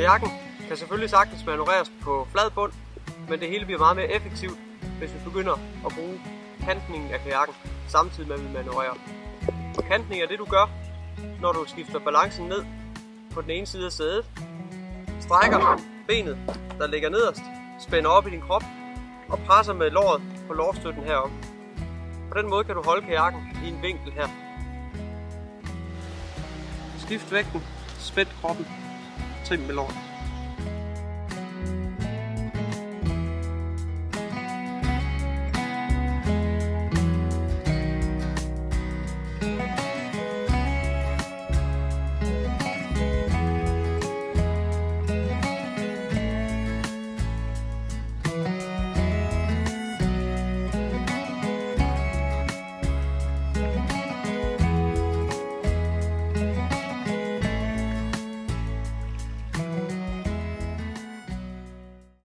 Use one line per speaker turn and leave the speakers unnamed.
Kajakken kan selvfølgelig sagtens manøvreres på flad bund, men det hele bliver meget mere effektivt, hvis vi begynder at bruge kantningen af kajakken, samtidig med at vi manøvrerer. Kantning er det du gør, når du skifter balancen ned på den ene side af sædet, strækker benet, der ligger nederst, spænder op i din krop og presser med låret på lårstøtten heroppe. På den måde kan du holde kajakken i en vinkel her. Skift vægten, spænd kroppen, trim med låret.